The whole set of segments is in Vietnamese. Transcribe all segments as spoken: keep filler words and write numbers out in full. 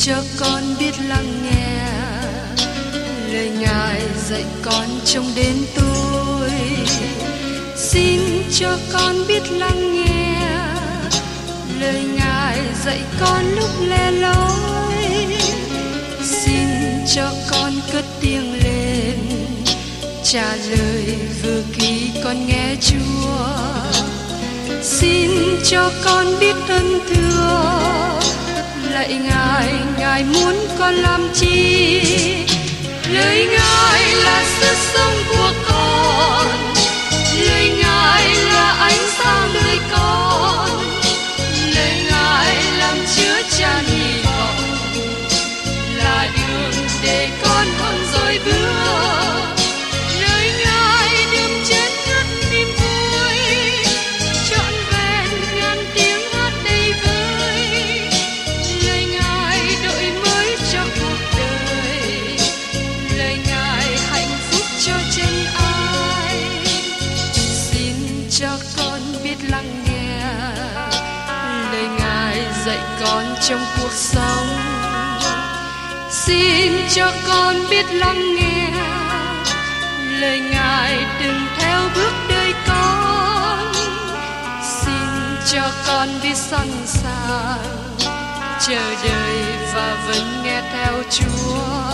cho con biết lắng nghe lời Ngài dạy con trong đêm tối. Xin cho con biết lắng nghe lời Ngài dạy con lúc lẻ loi. Xin cho con cất tiếng lên trả lời vừa khi con nghe Chúa. Xin cho con biết ơn thưa lạy Ngài, Ngài muốn con làm chi? Lời Ngài là sức sống của con, lời Ngài là ánh sáng đời con, lời Ngài làm chứa chan hy vọng, là đường để con không dối bước. Lời Ngài đừng chết ngất niềm vui, trọn vẹn ngàn tiếng hát đầy vơi. Lời Ngài đổi mới cho cuộc đời, lời Ngài hạnh phúc cho chân ai. Xin cho con biết lắng nghe lời Ngài dạy con trong cuộc sống. Xin cho con biết lắng nghe lời Ngài đừng theo bước đời con. Xin cho con biết sẵn sàng chờ đợi và vẫn nghe theo Chúa.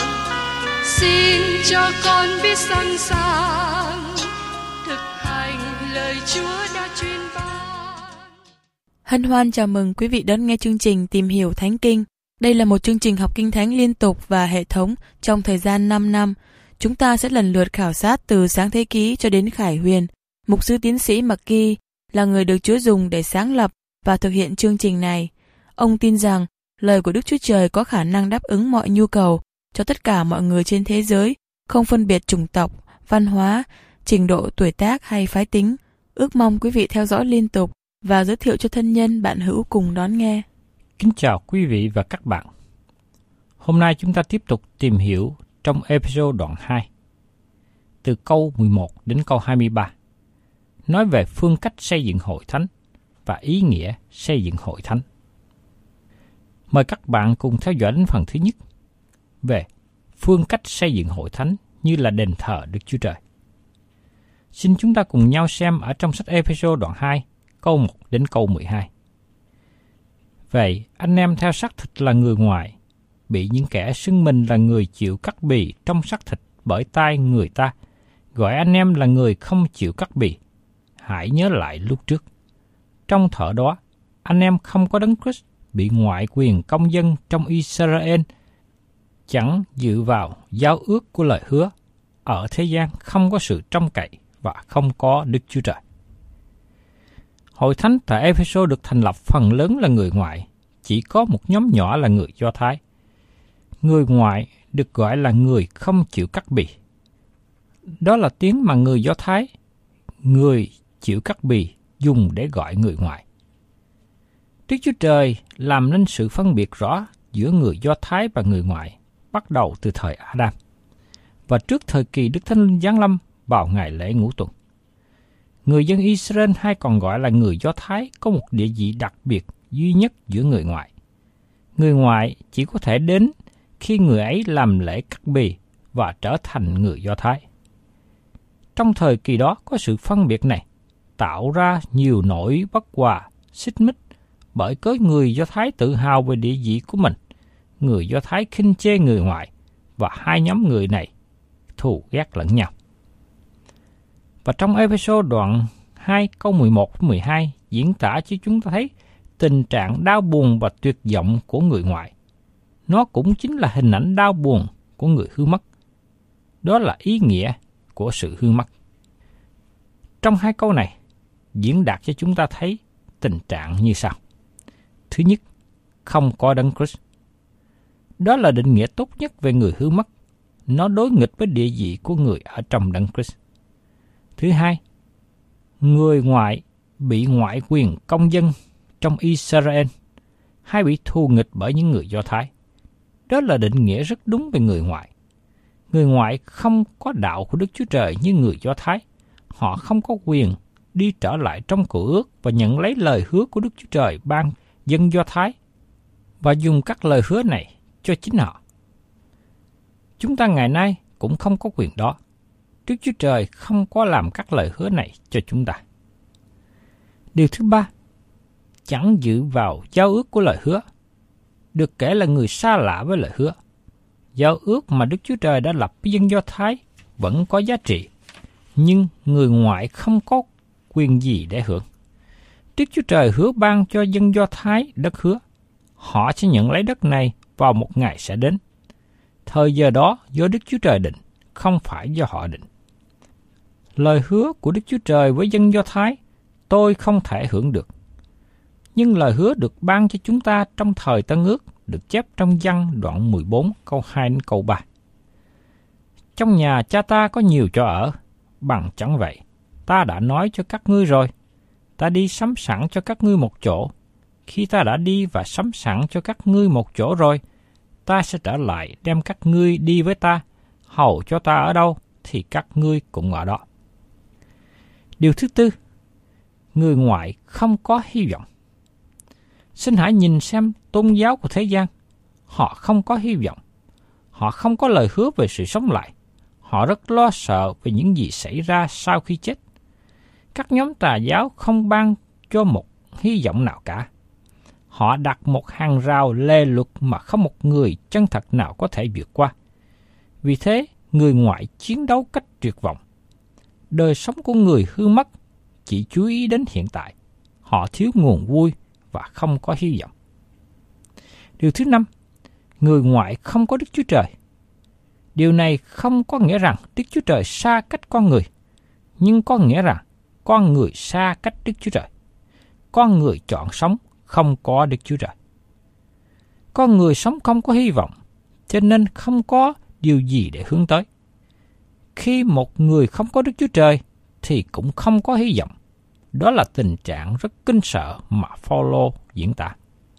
Xin cho con biết sẵn sàng thực hành lời Chúa đã truyền ban. Hân hoan chào mừng quý vị đón nghe chương trình Tìm hiểu Thánh Kinh. Đây là một chương trình học Kinh Thánh liên tục và hệ thống trong thời gian năm năm. Chúng ta sẽ lần lượt khảo sát từ Sáng Thế Ký cho đến Khải Huyền. Mục sư tiến sĩ McGee là người được Chúa dùng để sáng lập và thực hiện chương trình này. Ông tin rằng lời của Đức Chúa Trời có khả năng đáp ứng mọi nhu cầu cho tất cả mọi người trên thế giới, không phân biệt chủng tộc, văn hóa, trình độ tuổi tác hay phái tính. Ước mong quý vị theo dõi liên tục và giới thiệu cho thân nhân bạn hữu cùng đón nghe. Kính chào quý vị và các bạn. Hôm nay chúng ta tiếp tục tìm hiểu trong episode đoạn hai, từ câu mười một đến câu hai mươi ba, nói về phương cách xây dựng hội thánh và ý nghĩa xây dựng hội thánh. Mời các bạn cùng theo dõi đến phần thứ nhất, về phương cách xây dựng hội thánh như là đền thờ Đức Chúa Trời. Xin chúng ta cùng nhau xem ở trong sách episode đoạn hai, câu một đến câu mười hai. Vậy, anh em theo xác thịt là người ngoài, bị những kẻ xưng mình là người chịu cắt bì trong xác thịt bởi tay người ta, gọi anh em là người không chịu cắt bì. Hãy nhớ lại lúc trước. Trong thở đó, anh em không có Đấng Christ, bị ngoại quyền công dân trong Israel, chẳng dự vào giao ước của lời hứa. Ở thế gian không có sự trông cậy và không có Đức Chúa Trời. Hội thánh tại Ephesos được thành lập phần lớn là người ngoại, chỉ có một nhóm nhỏ là người Do Thái. Người ngoại được gọi là người không chịu cắt bì. Đó là tiếng mà người Do Thái, người chịu cắt bì, dùng để gọi người ngoại. Đức Chúa Trời làm nên sự phân biệt rõ giữa người Do Thái và người ngoại, bắt đầu từ thời Adam, và trước thời kỳ Đức Thánh Linh giáng lâm vào ngày lễ ngũ tuần. Người dân Israel hay còn gọi là người Do Thái có một địa vị đặc biệt duy nhất giữa người ngoại. Người ngoại chỉ có thể đến khi người ấy làm lễ cắt bì và trở thành người Do Thái. Trong thời kỳ đó có sự phân biệt này, tạo ra nhiều nỗi bất hòa, xích mích, bởi cớ người Do Thái tự hào về địa vị của mình, người Do Thái khinh chê người ngoại, và hai nhóm người này thù ghét lẫn nhau. Và trong episode đoạn hai câu mười một đến mười hai diễn tả cho chúng ta thấy tình trạng đau buồn và tuyệt vọng của người ngoại. Nó cũng chính là hình ảnh đau buồn của người hư mất. Đó là ý nghĩa của sự hư mất. Trong hai câu này diễn đạt cho chúng ta thấy tình trạng như sau. Thứ nhất, không có Đấng Christ. Đó là định nghĩa tốt nhất về người hư mất. Nó đối nghịch với địa vị của người ở trong Đấng Christ. Thứ hai, người ngoại bị ngoại quyền công dân trong Israel hay bị thù nghịch bởi những người Do Thái. Đó là định nghĩa rất đúng về người ngoại. Người ngoại không có đạo của Đức Chúa Trời như người Do Thái. Họ không có quyền đi trở lại trong cựu ước và nhận lấy lời hứa của Đức Chúa Trời ban dân Do Thái. và dùng các lời hứa này cho chính họ. Chúng ta ngày nay cũng không có quyền đó. Đức Chúa Trời không có làm các lời hứa này cho chúng ta. Điều thứ ba, chẳng giữ vào giao ước của lời hứa. Được kể là người xa lạ với lời hứa. Giao ước mà Đức Chúa Trời đã lập với dân Do Thái vẫn có giá trị, nhưng người ngoại không có quyền gì để hưởng. Đức Chúa Trời hứa ban cho dân Do Thái đất hứa. Họ sẽ nhận lấy đất này vào một ngày sẽ đến. Thời giờ đó do Đức Chúa Trời định, không phải do họ định. Lời hứa của Đức Chúa Trời với dân Do Thái, tôi không thể hưởng được. Nhưng lời hứa được ban cho chúng ta trong thời Tân Ước được chép trong Giăng đoạn mười bốn câu hai đến câu ba. Trong nhà cha ta có nhiều chỗ ở, bằng chẳng vậy, ta đã nói cho các ngươi rồi. Ta đi sắm sẵn cho các ngươi một chỗ. Khi ta đã đi và sắm sẵn cho các ngươi một chỗ rồi, ta sẽ trở lại đem các ngươi đi với ta, hầu cho ta ở đâu thì các ngươi cũng ở đó. Điều thứ tư, người ngoại không có hy vọng. Xin hãy nhìn xem tôn giáo của thế gian. Họ không có hy vọng. Họ không có lời hứa về sự sống lại. Họ rất lo sợ về những gì xảy ra sau khi chết. Các nhóm tà giáo không ban cho một hy vọng nào cả. Họ đặt một hàng rào lề luật mà không một người chân thật nào có thể vượt qua. Vì thế, người ngoại chiến đấu cách tuyệt vọng. Đời sống của người hư mất, chỉ chú ý đến hiện tại. Họ thiếu nguồn vui và không có hy vọng. Điều thứ năm, người ngoại không có Đức Chúa Trời. Điều này không có nghĩa rằng Đức Chúa Trời xa cách con người, nhưng có nghĩa rằng con người xa cách Đức Chúa Trời. Con người chọn sống không có Đức Chúa Trời. Con người sống không có hy vọng, cho nên không có điều gì để hướng tới. Khi một người không có Đức Chúa Trời thì cũng không có hy vọng. Đó là tình trạng rất kinh sợ mà Phaolô diễn tả.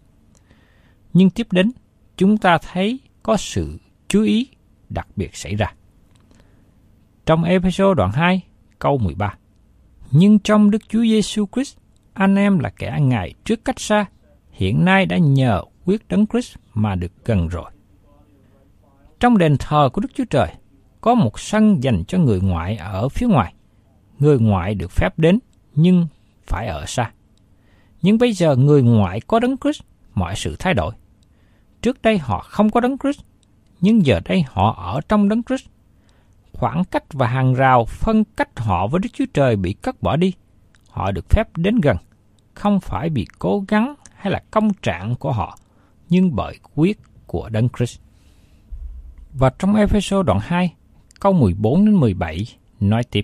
Nhưng tiếp đến, chúng ta thấy có sự chú ý đặc biệt xảy ra. Trong Ê-phê-sô đoạn hai, câu mười ba. Nhưng trong Đức Chúa Giêsu Christ, anh em là kẻ Ngài trước cách xa, hiện nay đã nhờ huyết Đấng Christ mà được gần rồi. Trong đền thờ của Đức Chúa Trời, có một sân dành cho người ngoại ở phía ngoài. Người ngoại được phép đến, nhưng phải ở xa. Nhưng bây giờ người ngoại có Đấng Christ, mọi sự thay đổi. Trước đây họ không có Đấng Christ, nhưng giờ đây họ ở trong Đấng Christ. Khoảng cách và hàng rào phân cách họ với Đức Chúa Trời bị cất bỏ đi. Họ được phép đến gần, không phải vì cố gắng hay là công trạng của họ, nhưng bởi huyết của Đấng Christ. Và trong Ê-phê-sô đoạn hai, câu mười bốn đến mười bảy nói tiếp: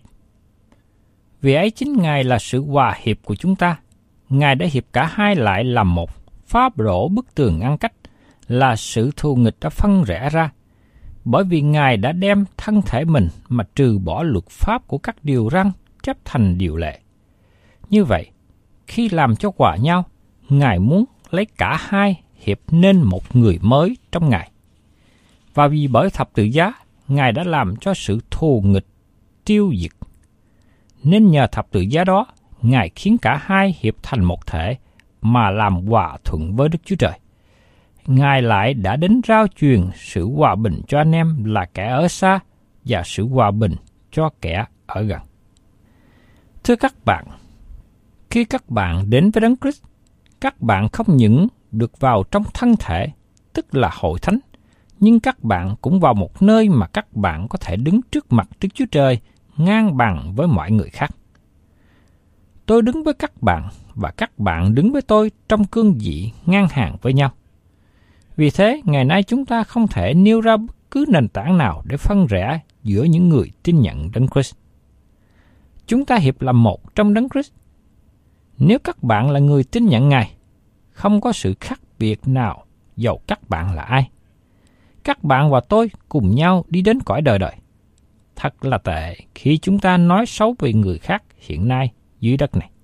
Vì ấy chính Ngài là sự hòa hiệp của chúng ta. Ngài đã hiệp cả hai lại làm một, phá đổ bức tường ngăn cách, là sự thù nghịch đã phân rẽ ra. Bởi vì Ngài đã đem thân thể mình mà trừ bỏ luật pháp của các điều răn chấp thành điều lệ. Như vậy, khi làm cho hòa nhau, Ngài muốn lấy cả hai hiệp nên một người mới trong Ngài. Và vì bởi thập tự giá, Ngài đã làm cho sự thù nghịch tiêu diệt. Nên nhờ thập tự giá đó, Ngài khiến cả hai hiệp thành một thể mà làm hòa thuận với Đức Chúa Trời. Ngài lại đã đến rao truyền sự hòa bình cho anh em là kẻ ở xa và sự hòa bình cho kẻ ở gần. Thưa các bạn, khi các bạn đến với Đấng Christ, các bạn không những được vào trong thân thể, tức là hội thánh, nhưng các bạn cũng vào một nơi mà các bạn có thể đứng trước mặt Đức Chúa Trời ngang bằng với mọi người khác. Tôi đứng với các bạn và các bạn đứng với tôi trong cương vị ngang hàng với nhau. Vì thế, ngày nay chúng ta không thể nêu ra bất cứ nền tảng nào để phân rẽ giữa những người tin nhận Đấng Christ. Chúng ta hiệp làm một trong Đấng Christ. Nếu các bạn là người tin nhận Ngài, không có sự khác biệt nào dầu các bạn là ai. Các bạn và tôi cùng nhau đi đến cõi đời đời. Thật là tệ khi chúng ta nói xấu về người khác hiện nay dưới đất này.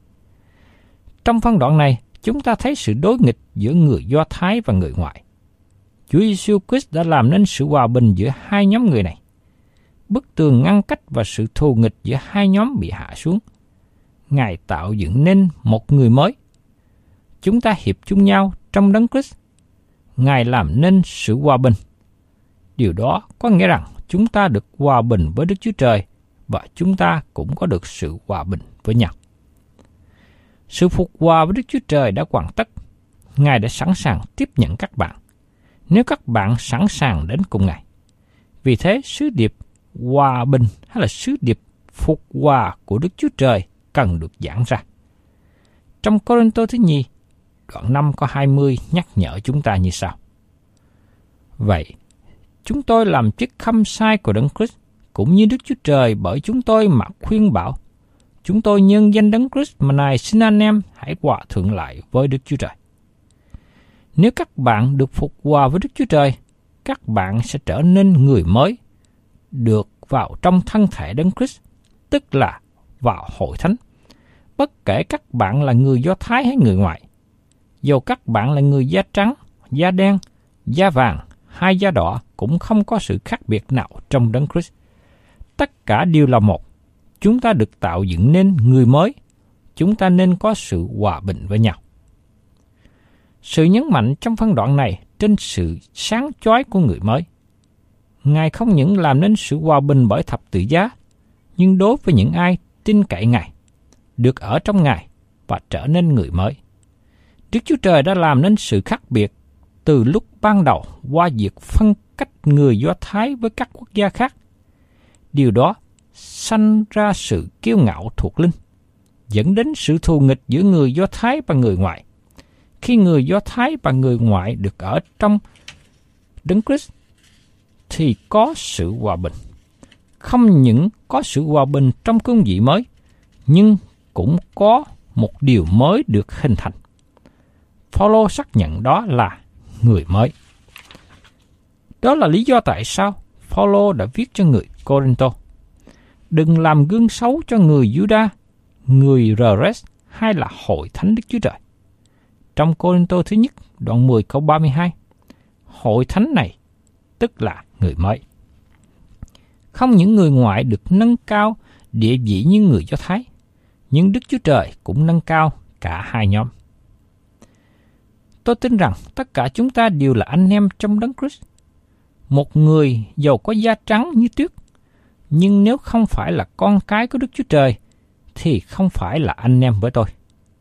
Trong phân đoạn này, chúng ta thấy sự đối nghịch giữa người Do Thái và người ngoại. Chúa Giêsu Christ đã làm nên sự hòa bình giữa hai nhóm người này. Bức tường ngăn cách và sự thù nghịch giữa hai nhóm bị hạ xuống. Ngài tạo dựng nên một người mới. Chúng ta hiệp chung nhau trong Đấng Christ, Ngài làm nên sự hòa bình. Điều đó có nghĩa rằng chúng ta được hòa bình với Đức Chúa Trời và chúng ta cũng có được sự hòa bình với nhau. Sự phục hòa với Đức Chúa Trời đã hoàn tất. Ngài đã sẵn sàng tiếp nhận các bạn, nếu các bạn sẵn sàng đến cùng Ngài. Vì thế, sứ điệp hòa bình hay là sứ điệp phục hòa của Đức Chúa Trời cần được giảng ra. Trong Cô-rinh-tô thứ nhì, đoạn năm câu hai mươi nhắc nhở chúng ta như sau. Vậy, chúng tôi làm chức khâm sai của Đấng Christ, cũng như Đức Chúa Trời bởi chúng tôi mà khuyên bảo. Chúng tôi nhân danh Đấng Christ mà này xin anh em hãy hòa thuận lại với Đức Chúa Trời. Nếu các bạn được phục hòa với Đức Chúa Trời, các bạn sẽ trở nên người mới, được vào trong thân thể Đấng Christ, tức là vào hội thánh. Bất kể các bạn là người Do Thái hay người ngoại, dù các bạn là người da trắng, da đen, da vàng hay da đỏ, cũng không có sự khác biệt nào trong Đấng Christ. Tất cả đều là một. Chúng ta được tạo dựng nên người mới. Chúng ta nên có sự hòa bình với nhau. Sự nhấn mạnh trong phân đoạn này trên sự sáng chói của người mới. Ngài không những làm nên sự hòa bình bởi thập tự giá, nhưng đối với những ai tin cậy Ngài, được ở trong Ngài và trở nên người mới. Đức Chúa Trời đã làm nên sự khác biệt từ lúc ban đầu qua việc phân cách người Do Thái với các quốc gia khác. Điều đó sanh ra sự kiêu ngạo thuộc linh, dẫn đến sự thù nghịch giữa người Do Thái và người ngoại. Khi người Do Thái và người ngoại được ở trong Đấng Christ, thì có sự hòa bình. Không những có sự hòa bình trong cương vị mới, nhưng cũng có một điều mới được hình thành. Phaolô xác nhận đó là người mới. Đó là lý do tại sao Phaolô đã viết cho người Cô-rinh-tô: đừng làm gương xấu cho người Giu-đa, người Rơ-rét hay là hội thánh Đức Chúa Trời. Trong Cô-rinh-tô thứ nhất, đoạn mười câu ba mươi hai, hội thánh này tức là người mới. Không những người ngoại được nâng cao địa vị như người Do Thái, nhưng Đức Chúa Trời cũng nâng cao cả hai nhóm. Tôi tin rằng tất cả chúng ta đều là anh em trong Đấng Christ. Một người giàu có da trắng như tuyết, nhưng nếu không phải là con cái của Đức Chúa Trời, thì không phải là anh em với tôi.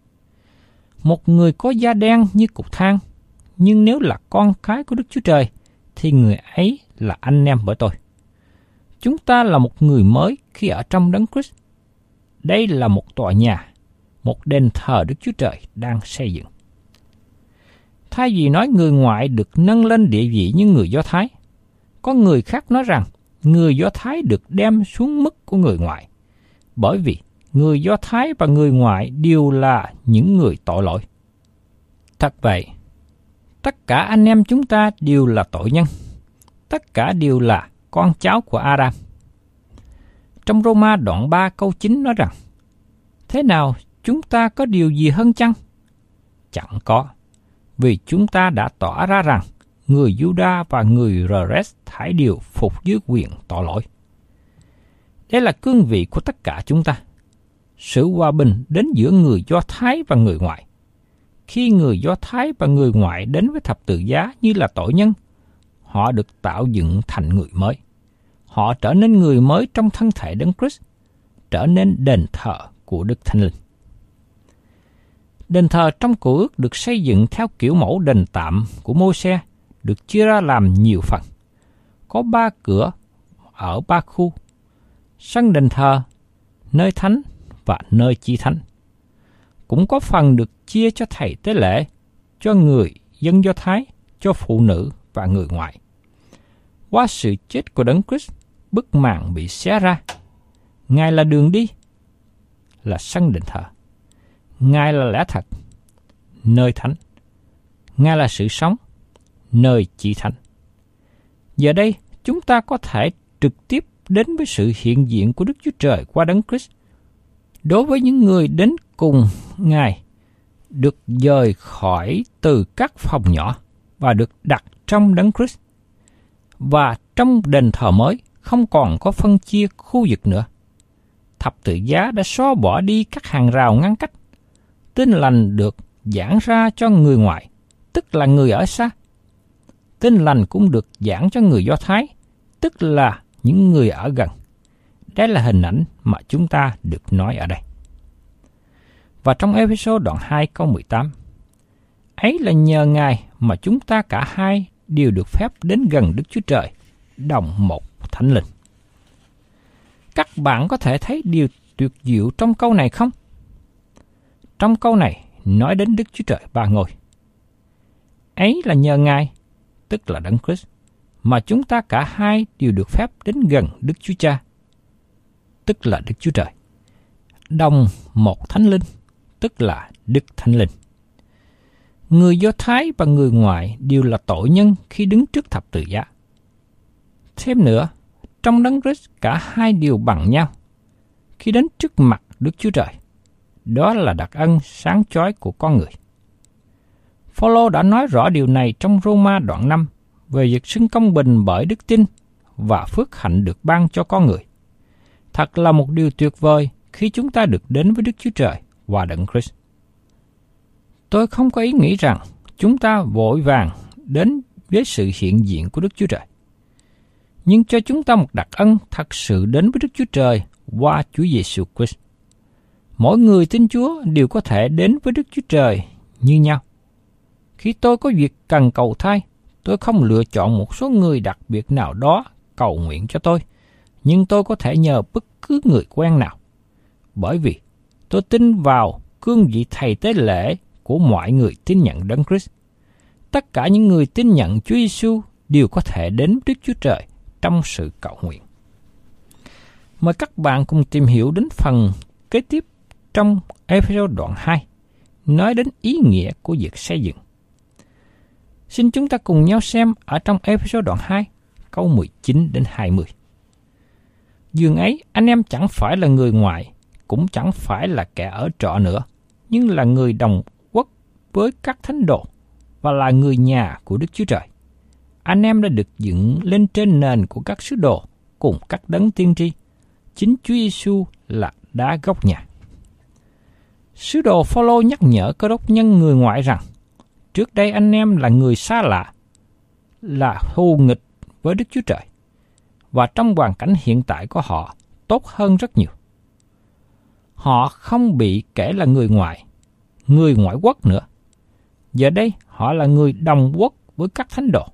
Một người có da đen như cục than, nhưng nếu là con cái của Đức Chúa Trời, thì người ấy là anh em với tôi. Chúng ta là một người mới khi ở trong Đấng Christ. Đây là một tòa nhà, một đền thờ Đức Chúa Trời đang xây dựng. Thay vì nói người ngoại được nâng lên địa vị như người Do Thái, có người khác nói rằng người Do Thái được đem xuống mức của người ngoại, bởi vì người Do Thái và người ngoại đều là những người tội lỗi. Thật vậy, tất cả anh em chúng ta đều là tội nhân, tất cả đều là con cháu của Adam. Trong Roma đoạn ba câu chín nói rằng, thế nào chúng ta có điều gì hơn chăng? Chẳng có, vì chúng ta đã tỏ ra rằng người Giu-đa và người Rơ-rét thảy đều phục dưới quyền tội lỗi. Đây là cương vị của tất cả chúng ta. Sự hòa bình đến giữa người Do Thái và người ngoại. Khi người Do Thái và người ngoại đến với thập tự giá như là tội nhân, họ được tạo dựng thành người mới. Họ trở nên người mới trong thân thể Đấng Christ, trở nên đền thờ của Đức Thánh Linh. Đền thờ trong Cựu Ước được xây dựng theo kiểu mẫu đền tạm của Mô-se, được chia ra làm nhiều phần. Có ba cửa ở ba khu: sân đền thờ, nơi thánh và nơi chi thánh. Cũng có phần được chia cho thầy tế lễ, cho người dân Do Thái, cho phụ nữ và người ngoại. Qua sự chết của Đấng Christ, bức màn bị xé ra. Ngài là đường đi, là sân đền thờ. Ngài là lẽ thật, nơi thánh. Ngài là sự sống, nơi chỉ thánh. Giờ đây, chúng ta có thể trực tiếp đến với sự hiện diện của Đức Chúa Trời qua Đấng Christ. Đối với những người đến cùng Ngài, được dời khỏi từ các phòng nhỏ và được đặt trong Đấng Christ. Và trong đền thờ mới không còn có phân chia khu vực nữa. Thập tự giá đã xóa bỏ đi các hàng rào ngăn cách. Tin lành được giảng ra cho người ngoại, tức là người ở xa. Tin lành cũng được giảng cho người Do Thái, tức là những người ở gần. Đây là hình ảnh mà chúng ta được nói ở đây. Và trong episode đoạn hai câu mười tám, ấy là nhờ Ngài mà chúng ta cả hai đều được phép đến gần Đức Chúa Trời, đồng một Thánh Linh. Các bạn có thể thấy điều tuyệt diệu trong câu này không? Trong câu này nói đến Đức Chúa Trời ba ngôi. Ấy là nhờ Ngài, tức là Đấng Christ, mà chúng ta cả hai đều được phép đến gần Đức Chúa Cha, tức là Đức Chúa Trời, đồng một Thánh Linh, tức là Đức Thánh Linh. Người Do Thái và người ngoại đều là tội nhân khi đứng trước thập tự giá. Thêm nữa, trong Đấng Christ cả hai đều bằng nhau khi đến trước mặt Đức Chúa Trời. Đó là đặc ân sáng chói của con người. Phao-lô đã nói rõ điều này trong Rô-ma đoạn năm về việc xưng công bình bởi đức tin và phước hạnh được ban cho con người. Thật là một điều tuyệt vời khi chúng ta được đến với Đức Chúa Trời và Đấng Christ. Tôi không có ý nghĩ rằng chúng ta vội vàng đến với sự hiện diện của Đức Chúa Trời. Nhưng cho chúng ta một đặc ân thật sự đến với Đức Chúa Trời qua Chúa Giêsu Christ. Mỗi người tin Chúa đều có thể đến với Đức Chúa Trời như nhau. Khi tôi có việc cần cầu thay, tôi không lựa chọn một số người đặc biệt nào đó cầu nguyện cho tôi, nhưng tôi có thể nhờ bất cứ người quen nào. Bởi vì tôi tin vào cương vị thầy tế lễ của mọi người tin nhận Đấng Christ. Tất cả những người tin nhận Chúa Giêsu đều có thể đến Đức Chúa Trời trong sự cầu nguyện. Mời các bạn cùng tìm hiểu đến phần kế tiếp trong episode đoạn hai, nói đến ý nghĩa của việc xây dựng. Xin chúng ta cùng nhau xem ở trong episode đoạn hai, câu mười chín đến hai mươi. Dường ấy, anh em chẳng phải là người ngoại, cũng chẳng phải là kẻ ở trọ nữa, nhưng là người đồng quốc với các thánh đồ và là người nhà của Đức Chúa Trời. Anh em đã được dựng lên trên nền của các sứ đồ cùng các đấng tiên tri. Chính Chúa Giêsu là đá gốc nhà. Sứ đồ Phao-lô nhắc nhở cơ đốc nhân người ngoại rằng, trước đây anh em là người xa lạ, là thù nghịch với Đức Chúa Trời, và trong hoàn cảnh hiện tại của họ tốt hơn rất nhiều. Họ không bị kể là người ngoại, người ngoại quốc nữa. Giờ đây họ là người đồng quốc với các thánh đồ.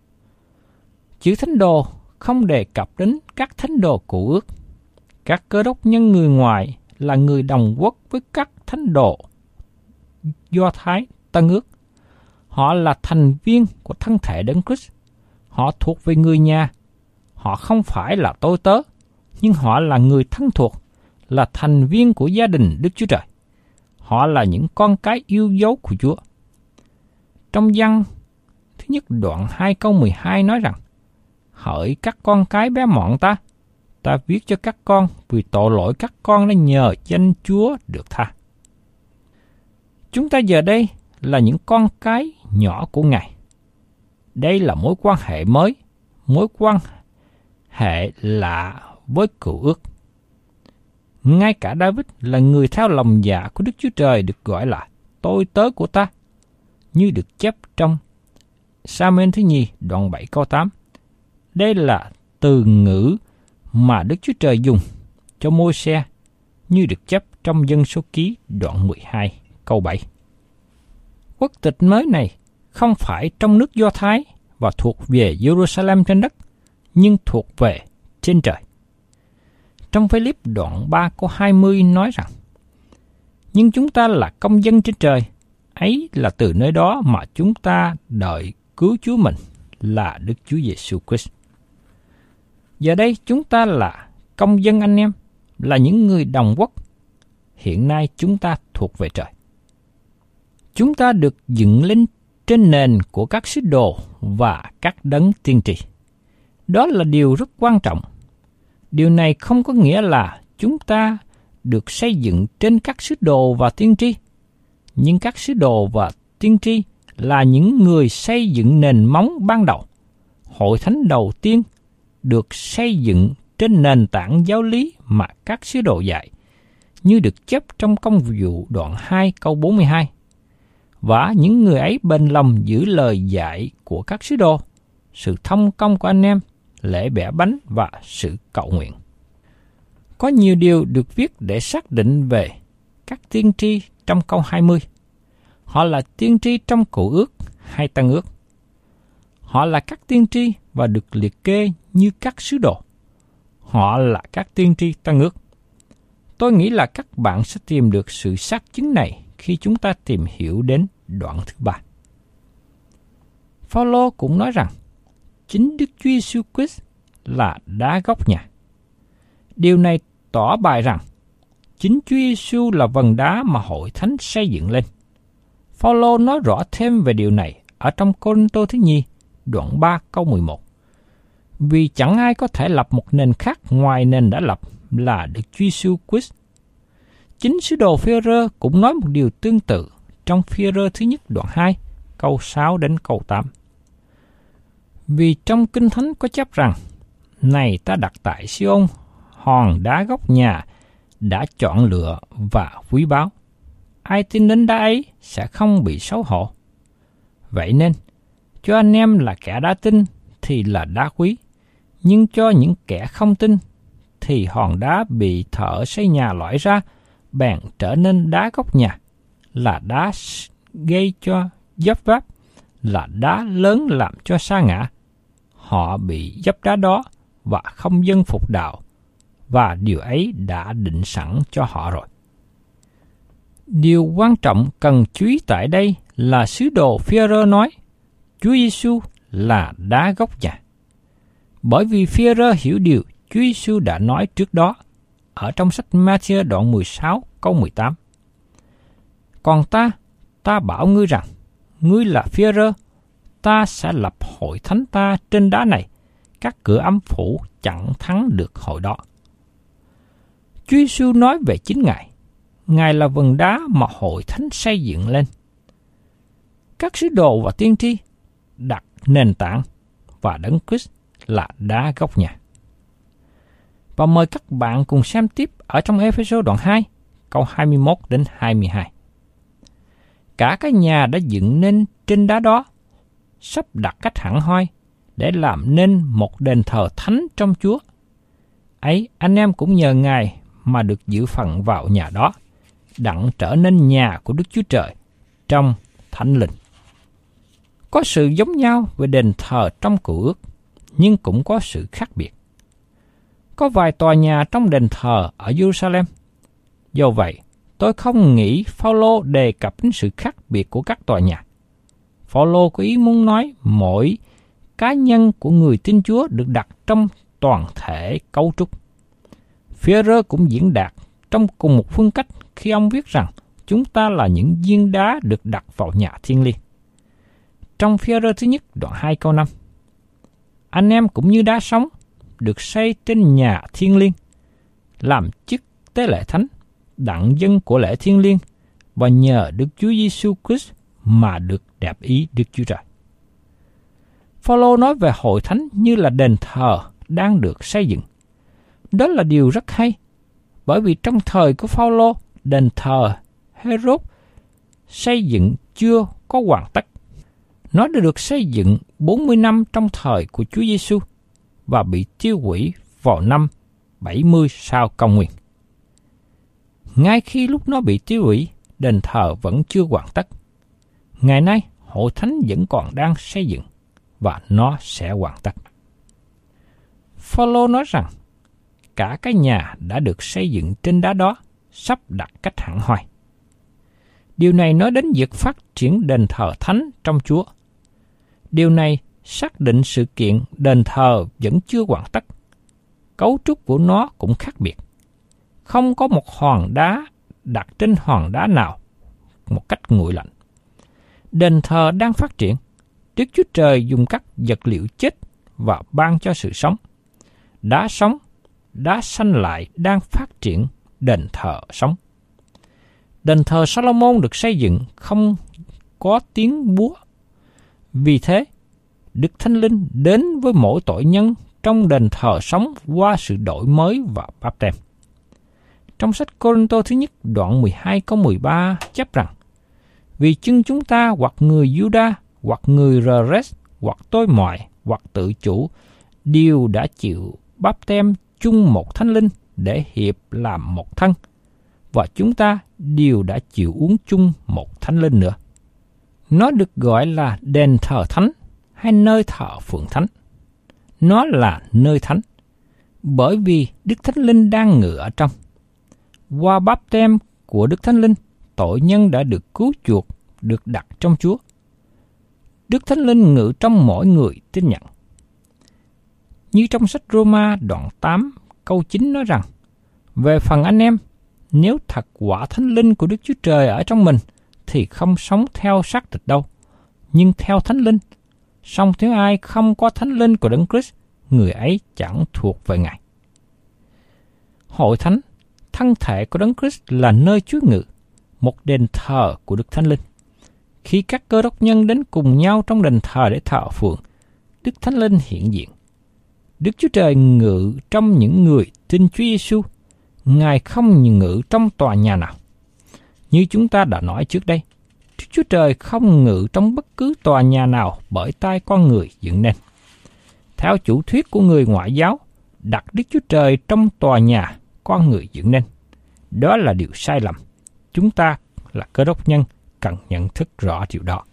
Chữ thánh đồ không đề cập đến các thánh đồ cựu ước. Các cơ đốc nhân người ngoài là người đồng quốc với các thánh đồ Do Thái Tân ước. Họ là thành viên của thân thể Đấng Christ. Họ thuộc về người nhà. Họ không phải là tôi tớ, nhưng họ là người thân thuộc, là thành viên của gia đình Đức Chúa Trời. Họ là những con cái yêu dấu của Chúa. Trong Giăng thứ nhất đoạn hai câu mười hai nói rằng, hỡi các con cái bé mọn ta, ta viết cho các con vì tội lỗi các con đã nhờ danh Chúa được tha. Chúng ta giờ đây là những con cái nhỏ của Ngài. Đây là mối quan hệ mới, mối quan hệ lạ với cựu ước. Ngay cả David là người theo lòng dạ của Đức Chúa Trời được gọi là tôi tớ của ta, như được chép trong Sa-muel thứ nhì đoạn bảy câu tám. Đây là từ ngữ mà Đức Chúa Trời dùng cho Môi-se, như được chép trong Dân Số Ký đoạn mười hai câu bảy. Quốc tịch mới này không phải trong nước Do Thái và thuộc về Jerusalem trên đất, nhưng thuộc về trên trời. Trong Philip đoạn ba câu hai mươi nói rằng, nhưng chúng ta là công dân trên trời, ấy là từ nơi đó mà chúng ta đợi cứu Chúa mình là Đức Chúa Giêsu Christ. Giờ đây chúng ta là công dân anh em, là những người đồng quốc. Hiện nay chúng ta thuộc về trời. Chúng ta được dựng lên trên nền của các sứ đồ và các đấng tiên tri. Đó là điều rất quan trọng. Điều này không có nghĩa là chúng ta được xây dựng trên các sứ đồ và tiên tri. Nhưng các sứ đồ và tiên tri là những người xây dựng nền móng ban đầu. Hội thánh đầu tiên được xây dựng trên nền tảng giáo lý mà các sứ đồ dạy, như được chép trong Công vụ đoạn hai câu bốn mươi hai. Và những người ấy bền lòng giữ lời dạy của các sứ đồ, sự thông công của anh em, lễ bẻ bánh và sự cầu nguyện. Có nhiều điều được viết để xác định về các tiên tri trong câu hai mươi. Họ là tiên tri trong Cựu Ước hay Tân Ước. Họ là các tiên tri và được liệt kê như các sứ đồ. Họ là các tiên tri Tân Ước. Tôi nghĩ là các bạn sẽ tìm được sự xác chứng này khi chúng ta tìm hiểu đến đoạn thứ ba. Phao-lô cũng nói rằng chính Đức Chúa Giêsu Christ là đá gốc nhà. Điều này tỏ bày rằng chính Chúa Giêsu là vần đá mà hội thánh xây dựng lên. Phao-lô nói rõ thêm về điều này ở trong Cô-rinh-tô thứ nhì, đoạn ba câu mười một. Vì chẳng ai có thể lập một nền khác ngoài nền đã lập là Đức Chúa Giêsu Christ. Chính sứ đồ Phi-e-rơ cũng nói một điều tương tự trong Phi-e-rơ thứ nhất đoạn hai, câu sáu đến câu tám. Vì trong Kinh Thánh có chép rằng, này ta đặt tại Si-ôn hòn đá gốc nhà đã chọn lựa và quý báu. Ai tin đến đá ấy sẽ không bị xấu hổ. Vậy nên, cho anh em là kẻ đã tin thì là đá quý, nhưng cho những kẻ không tin thì hòn đá bị thợ xây nhà loại ra bèn trở nên đá gốc nhà, là đá gây cho dấp váp, là đá lớn làm cho sa ngã. Họ bị dấp đá đó và không dân phục đạo, và điều ấy đã định sẵn cho họ rồi. Điều quan trọng cần chú ý tại đây là sứ đồ Phi-e-rơ nói Chúa Giêsu là đá gốc nhà. Bởi vì Phi-e-rơ hiểu điều Chúa Giêsu đã nói trước đó ở trong sách Ma-thi-ơ đoạn mười sáu câu mười tám. Còn ta, ta bảo ngươi rằng, ngươi là Phi-e-rơ, ta sẽ lập hội thánh ta trên đá này, các cửa ấm phủ chẳng thắng được hội đó. Chúa Giêsu nói về chính Ngài. Ngài là vần đá mà hội thánh xây dựng lên. Các sứ đồ và tiên tri đặt nền tảng và Đấng Christ là đá gốc nhà. Và mời các bạn cùng xem tiếp ở trong Ê-phê-sô đoạn hai, câu hai mươi mốt đến hai mươi hai. Cả cái nhà đã dựng nên trên đá đó, sắp đặt cách hẳn hoi để làm nên một đền thờ thánh trong Chúa. Ấy, anh em cũng nhờ Ngài mà được dự phần vào nhà đó, đặng trở nên nhà của Đức Chúa Trời trong Thánh Linh. Có sự giống nhau về đền thờ trong Cựu Ước, nhưng cũng có sự khác biệt. Có vài tòa nhà trong đền thờ ở Jerusalem. Do vậy, tôi không nghĩ Phao-lô đề cập đến sự khác biệt của các tòa nhà. Phao-lô có ý muốn nói mỗi cá nhân của người tin Chúa được đặt trong toàn thể cấu trúc. Phi-e-rơ cũng diễn đạt trong cùng một phương cách khi ông viết rằng chúng ta là những viên đá được đặt vào nhà thiên liêng. Trong Phi-e-rơ thứ nhất đoạn hai câu năm, anh em cũng như đá sống được xây trên nhà thiên liêng, làm chức tế lễ thánh, đặng dân của lễ thiên liêng, và nhờ Đức Chúa Giêsu Christ mà được đẹp ý Đức Chúa Trời. Phao-lô nói về hội thánh như là đền thờ đang được xây dựng. Đó là điều rất hay, bởi vì trong thời của Phao-lô, đền thờ Hê-rốt xây dựng chưa có hoàn tất. Nó đã được xây dựng bốn mươi năm trong thời của Chúa Giêsu và bị tiêu hủy vào năm bảy mươi sau công nguyên. Ngay khi lúc nó bị tiêu hủy, đền thờ vẫn chưa hoàn tất. Ngày nay, hội thánh vẫn còn đang xây dựng và nó sẽ hoàn tất. Phao-lô nói rằng cả cái nhà đã được xây dựng trên đá đó, sắp đặt cách hẳn hoi. Điều này nói đến việc phát triển đền thờ thánh trong Chúa. Điều này xác định sự kiện đền thờ vẫn chưa hoàn tất. Cấu trúc của nó cũng khác biệt. Không có một hòn đá đặt trên hòn đá nào một cách nguội lạnh. Đền thờ đang phát triển. Đức Chúa Trời dùng các vật liệu chết và ban cho sự sống. Đá sống, đá xanh lại đang phát triển đền thờ sống. Đền thờ Salomon được xây dựng không có tiếng búa. Vì thế, Đức Thánh Linh đến với mỗi tội nhân trong đền thờ sống qua sự đổi mới và báp têm. Trong sách Cô-rinh-tô thứ nhất đoạn mười hai câu mười ba chép rằng: Vì chưng chúng ta hoặc người Juda, hoặc người Rơ-rét, hoặc tôi mọi, hoặc tự chủ đều đã chịu báp têm chung một Thánh Linh để hiệp làm một thân, và chúng ta đều đã chịu uống chung một Thánh Linh nữa. Nó được gọi là đền thờ thánh hay nơi thờ phượng thánh. Nó là nơi thánh, bởi vì Đức Thánh Linh đang ngự ở trong. Qua báp têm của Đức Thánh Linh, tội nhân đã được cứu chuộc, được đặt trong Chúa. Đức Thánh Linh ngự trong mỗi người tin nhận. Như trong sách Roma đoạn tám câu chín nói rằng, về phần anh em, nếu thật quả Thánh Linh của Đức Chúa Trời ở trong mình, thì không sống theo xác thịt đâu, nhưng theo Thánh Linh. Song nếu ai không có Thánh Linh của Đấng Christ, người ấy chẳng thuộc về Ngài. Hội thánh, thân thể của Đấng Christ là nơi Chúa ngự, một đền thờ của Đức Thánh Linh. Khi các Cơ Đốc nhân đến cùng nhau trong đền thờ để thờ phượng, Đức Thánh Linh hiện diện. Đức Chúa Trời ngự trong những người tin Chúa Giêsu. Ngài không ngự trong tòa nhà nào. Như chúng ta đã nói trước đây, Đức Chúa Trời không ngự trong bất cứ tòa nhà nào bởi tay con người dựng nên. Theo chủ thuyết của người ngoại giáo, đặt Đức Chúa Trời trong tòa nhà con người dựng nên, đó là điều sai lầm. Chúng ta là Cơ Đốc nhân cần nhận thức rõ điều đó.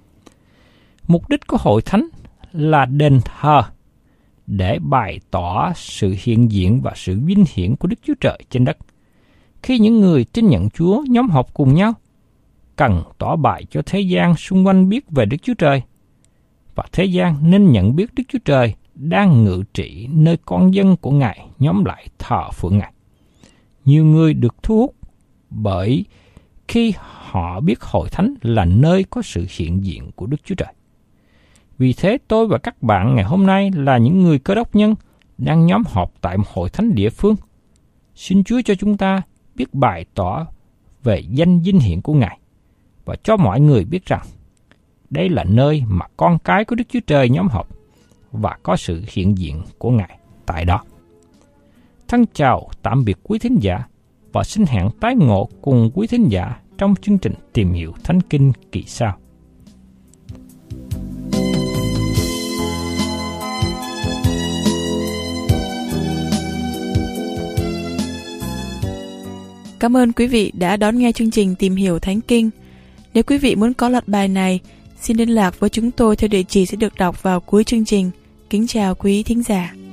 Mục đích của hội thánh là đền thờ để bày tỏ sự hiện diện và sự vinh hiển của Đức Chúa Trời trên đất. Khi những người tin nhận Chúa nhóm họp cùng nhau, cần tỏ bày cho thế gian xung quanh biết về Đức Chúa Trời, và thế gian nên nhận biết Đức Chúa Trời đang ngự trị nơi con dân của Ngài nhóm lại thờ phượng Ngài. Nhiều người được thu hút bởi khi họ biết hội thánh là nơi có sự hiện diện của Đức Chúa Trời. Vì thế tôi và các bạn ngày hôm nay là những người Cơ Đốc nhân đang nhóm họp tại một hội thánh địa phương. Xin Chúa cho chúng ta biết bày tỏ về danh vinh hiển của Ngài, và cho mọi người biết rằng đây là nơi mà con cái của Đức Chúa Trời nhóm họp và có sự hiện diện của Ngài tại đó. Thân chào tạm biệt quý thính giả, và xin hẹn tái ngộ cùng quý thính giả trong chương trình Tìm Hiểu Thánh Kinh kỳ sau. Cảm ơn quý vị đã đón nghe chương trình Tìm Hiểu Thánh Kinh. Nếu quý vị muốn có loạt bài này, xin liên lạc với chúng tôi theo địa chỉ sẽ được đọc vào cuối chương trình. Kính chào quý thính giả.